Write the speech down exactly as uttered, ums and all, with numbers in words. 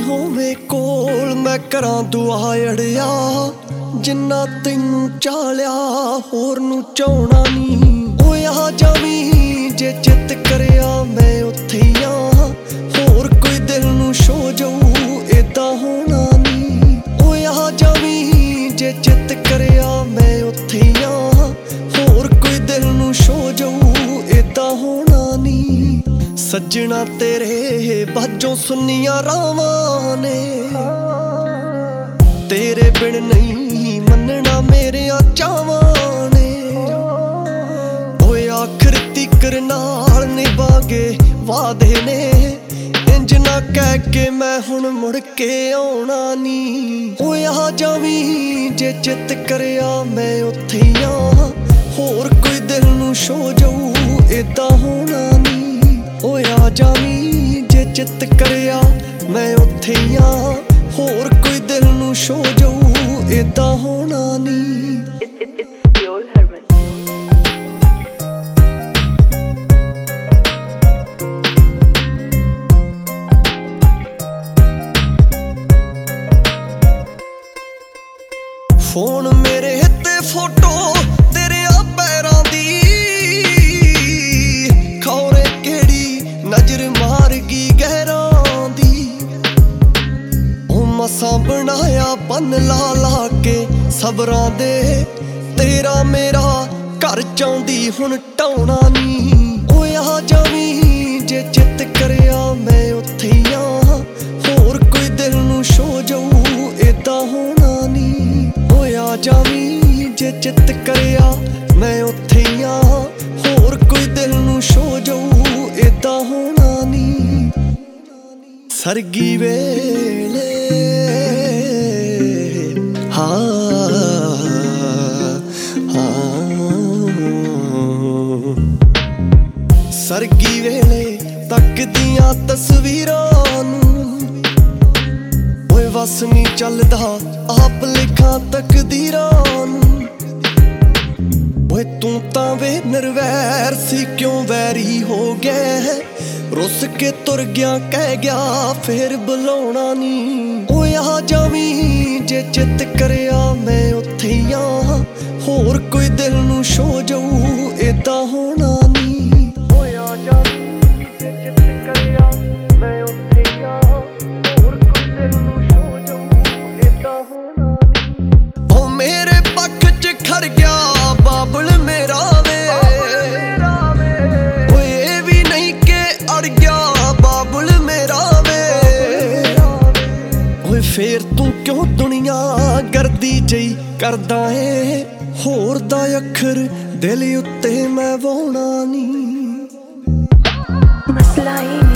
ਹੋਵੇ ਕੋਲ ਮੈਂ ਕਰਾਂ ਦੁਆ ਅੜਿਆ ਜਿੰਨਾ ਤੈਨੂੰ ਚਾਲਿਆ ਹੋਰ ਨੂੰ ਚਾਹਣਾ ਨੀ। ਓਏ ਆ ਜਾਵੀਂ ਜੇ ਚਿੱਤ ਕਰਿਆ ਮੈਂ ਉੱਥੇ ਆ ਹੋਰ ਕੋਈ ਦਿਲ ਨੂੰ ਛੋ ਜਾਊ ਏਦਾਂ ਹੋਣਾ ਨੀ। ਓਏ ਆ ਜਾਵੀਂ ਜੇ ਚਿੱਤ ਕਰਿਆ ਮੈਂ ਉੱਥੇ ਆ ਹੋਰ ਕੋਈ ਦਿਲ ਨੂੰ ਛੋ ਜਾਊ ਏਦਾਂ ਹੋਣਾ ਨੀ। ਸੱਜਣਾ ਤੇਰੇ ਬਾਝੋਂ ਸੁੰਨੀਆਂ ਰਾਵਾਂ ਨੇ ਤੇਰੇ ਬਿਨ ਨਹੀਂ ਮੰਨਣਾ ਮੇਰਿਆਂ ਚਾਵਾਂ ਨੇ। ਓਏ ਆਖਰ ਤੀਕਰ ਨਾਲ ਨਿਭਾਗੇ ਵਾਦੇ ਨੇ ਇੰਜ ਨਾ ਕਹਿ ਕੇ ਮੈਂ ਹੁਣ ਮੁੜ ਕੇ ਆਉਣਾ ਨੀ। ਓਏ ਆ ਜਾਵੀਂ ਜੇ ਚਿੱਤ ਕਰਿਆ ਮੈਂ ਉੱਥੇ ਆ ਹੋਰ ਕੋਈ ਦਿਲ ਨੂੰ ਛੋ ਜਾਊ ਏਦਾਂ ਹੋਣਾ ਨੀ। ਓਏ ਆ ਜਾਵੀਂ ਜੇ ਚਿੱਤ ਕਰਿਆ ਮੈਂ ਉੱਥੇ ਆ ਹੋਰ ਕੋਈ ਦਿਲ ਨੂੰ ਛੋ ਜਾਊ ਏਦਾਂ ਹੋਣਾ ਨੀ। ਫੋਨ ਮੇਰੇ ਤੇ ਫੋਟੋ ਤੇਰਿਆਂ ਪੈਰਾਂ ਦੀ ਖੌਰੇ ਕਿਹੜੀ ਨਜ਼ਰ ਮਾਰ ਗਈ ਗਹਿਰਾਂ ਦੀ। ਉਹ ਮਸਾਂ ਬਣਾਇਆ ਬੰਨ ਲਾ ਲਾ ਕੇ ਸਬਰਾਂ ਦੇ ਤੇਰਾ ਮੇਰਾ ਘਰ ਚਾਹੁੰਦੀ ਹੁਣ ਢਾਉਣਾ ਨੀ। ਓਏ ਆ ਜਾਵੀਂ ਜੇ ਚਿੱਤ ਕਰਿਆ ਮੈਂ ਉੱਥੇ ਆ ਹੋਰ ਕੋਈ ਦਿਲ ਨੂੰ ਛੋ ਜਾਊ ਏਦਾਂ ਹੋਣਾ ਨੀ। ਓਏ ਆ ਜਾਵੀਂ ਜੇ ਚਿੱਤ ਕਰਿਆ ਮੈਂ ਉੱਥੇ ਆ ਹੋਰ ਕੋਈ ਦਿਲ ਨੂੰ ਛੋ ਜਾਊ ਏਦਾਂ ਹੋਣਾ ਨੀ। ਸਰਗੀ ਵੇਲੇ ਹਾਂ ਹਾਂ ਸਰਗੀ ਵੇਲੇ ਤੱਕਦੀਆਂ ਤਸਵੀਰਾਂ ਨੂੰ ਓਏ ਵਸ ਨੀ ਚੱਲਦਾ ਆਪ ਲਿਖਾਂ ਤਕਦੀਰਾਂ ਨੂੰ। ਓਏ ਤੂੰ ਤਾਂ ਵੇ ਨਿਰਵੈਰ ਸੀ ਕਿਉਂ ਵੈਰੀ ਹੋ ਗਿਆ ਰੁੱਸ ਕੇ ਤੁਰ ਗਿਆ ਕਹਿ ਗਿਆ ਫੇਰ ਬੁਲਾਉਣਾ ਨੀ। ਓਏ ਆ ਜਾਵੀਂ ਜੇ ਚਿੱਤ ਕਰਿਆ ਮੈਂ ਉੱਥੇ ਆ ਹੋਰ ਕੋਈ ਦਿਲ ਨੂੰ ਛੋ ਜਾਊ ਏਦਾਂ ਹੋਣਾ ਨੀ। ਓਏ ਆ ਜਾਵੀਂ ਜੇ ਚਿੱਤ ਕਰਿਆ ਮੈਂ ਉੱਥੇ ਆ ਹੋਰ ਕੋਈ ਦਿਲ ਨੂੰ ਛੋ ਜਾਊ ਏਦਾਂ ਹੋਣਾ ਨੀ। ਓ ਮੇਰੇ ਪੱਖ ਚ ਖੜ ਗਿਆ ਬਾਬਲ ਮੇਰਾ ਵੇ ਓਏ ਇਹ ਵੀ ਨਹੀਂ ਕਿ ਅੜ ਗਿਆ ਬਾਬਲ ਮੇਰਾ ਵੇ। ਓਏ ਫੇਰ ਤੂੰ ਕਿਉਂ ਦੁਨੀਆ ਗਰਦੀ ਜਈ ਕਰਦਾ ਏ ਹੋਰ ਦਾ ਅੱਖਰ ਦਿਲ ਉੱਤੇ ਮੈਂ ਵਾਹੁਣਾ ਨੀ। ਮਸਲਾ